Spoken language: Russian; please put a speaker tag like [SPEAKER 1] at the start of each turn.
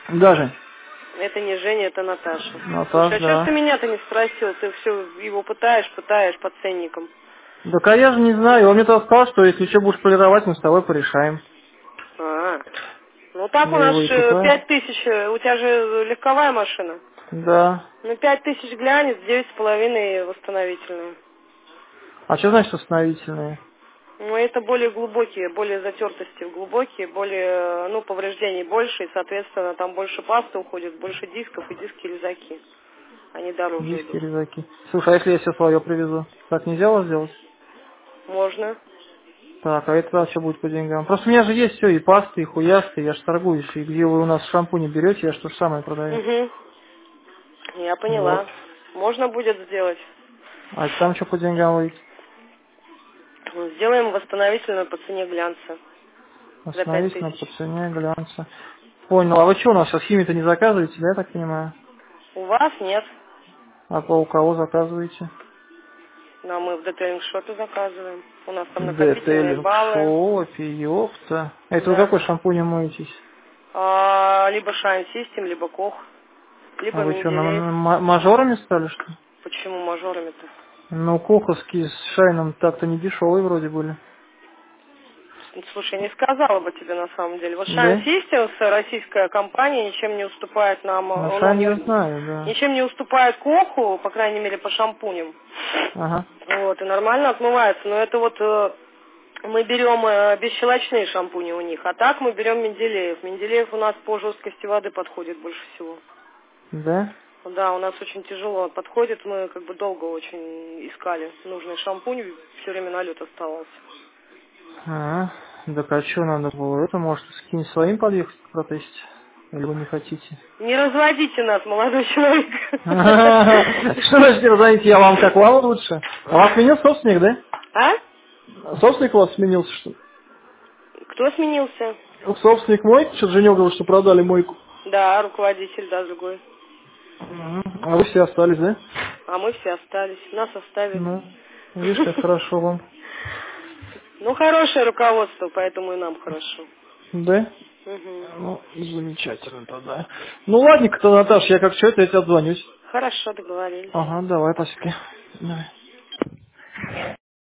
[SPEAKER 1] Даже.
[SPEAKER 2] Это не Женя, это Наташа. Слушай,
[SPEAKER 1] Наташ,
[SPEAKER 2] а что ж ты
[SPEAKER 1] да.
[SPEAKER 2] меня-то не спросил? Ты все его пытаешь по ценникам.
[SPEAKER 1] Так а я же не знаю. Он мне тогда сказал, что если что будешь полировать, мы с тобой порешаем.
[SPEAKER 2] А, ну так у
[SPEAKER 1] Я
[SPEAKER 2] нас
[SPEAKER 1] его и купаю.
[SPEAKER 2] 5000, у тебя же легковая машина.
[SPEAKER 1] Да.
[SPEAKER 2] Ну 5000 глянец, 9,5 восстановительные.
[SPEAKER 1] А что значит установительные?
[SPEAKER 2] Ну это более глубокие, более затертости глубокие, более, ну, повреждений больше, и, соответственно, там больше пасты уходит, больше дисков, и диски-резаки. Они дороже
[SPEAKER 1] Диски,
[SPEAKER 2] идут.
[SPEAKER 1] резаки. Слушай, а если я все свое привезу? Так нельзя у вас сделать?
[SPEAKER 2] Можно.
[SPEAKER 1] Так, а это что будет по деньгам? Просто у меня же есть все, и пасты, и хуясты, я же торгуюсь. И где вы у нас шампуни берете, я же то же самое продаю.
[SPEAKER 2] Угу. Я
[SPEAKER 1] Вот.
[SPEAKER 2] поняла. Можно будет сделать.
[SPEAKER 1] А там что по деньгам выйдет?
[SPEAKER 2] Сделаем восстановительную по цене глянца. За
[SPEAKER 1] Остановительно
[SPEAKER 2] 5000.
[SPEAKER 1] по цене глянца. Понял. А вы что у нас сейчас химию-то не заказываете, да, я так понимаю?
[SPEAKER 2] У вас нет.
[SPEAKER 1] А по у кого заказываете?
[SPEAKER 2] Но мы в детейлинг-шопе заказываем. У нас там накопительные
[SPEAKER 1] Детейлинг
[SPEAKER 2] баллы.
[SPEAKER 1] шопе, ёпта. Это вы
[SPEAKER 2] Да.
[SPEAKER 1] какой шампунем моетесь?
[SPEAKER 2] Либо Shine System, либо Кох,
[SPEAKER 1] А
[SPEAKER 2] либо
[SPEAKER 1] вы что,
[SPEAKER 2] Менделеев.
[SPEAKER 1] мажорами стали, что ли?
[SPEAKER 2] Почему мажорами-то?
[SPEAKER 1] Ну, коховские с шайном так-то не дешевые вроде были.
[SPEAKER 2] Слушай, не сказала бы тебе на самом деле. Вот Shine
[SPEAKER 1] Да?
[SPEAKER 2] Systems, российская компания, ничем не уступает нам,
[SPEAKER 1] Ну,
[SPEAKER 2] ну,
[SPEAKER 1] шайн я знаю, да.
[SPEAKER 2] ничем не уступает Коху, по крайней мере, по шампуням.
[SPEAKER 1] Ага.
[SPEAKER 2] Вот, и нормально отмывается. Но это вот мы берем бесщелочные шампуни у них, а так мы берем Менделеев. Менделеев у нас по жесткости воды подходит больше всего.
[SPEAKER 1] Да?
[SPEAKER 2] Да, у нас очень тяжело подходит, мы как бы долго очень искали нужный шампунь, все время налет оставался.
[SPEAKER 1] А, так а что надо было? Это может с кем своим подъехать протестить? Или вы не хотите?
[SPEAKER 2] Не разводите нас, молодой человек.
[SPEAKER 1] Что значит не разоните? Я вам как вам лучше? А у вас сменил собственник, да?
[SPEAKER 2] А?
[SPEAKER 1] Собственник у вас сменился, что ли?
[SPEAKER 2] Кто сменился?
[SPEAKER 1] Собственник мой, что-то Женек говорил, что продали мойку.
[SPEAKER 2] Да, руководитель, да, другой.
[SPEAKER 1] Мгм. А вы все остались, да?
[SPEAKER 2] А мы все остались, нас оставили.
[SPEAKER 1] Ну, видишь, как хорошо вам.
[SPEAKER 2] Ну, хорошее руководство, поэтому и нам хорошо.
[SPEAKER 1] Да?
[SPEAKER 2] Мгм.
[SPEAKER 1] Ну, замечательно тогда. Ну, ладненько-то, Наташ, я как что-то, я тебе отзвонюсь.
[SPEAKER 2] Хорошо, договорились.
[SPEAKER 1] Ага, давай, спасибо. Давай.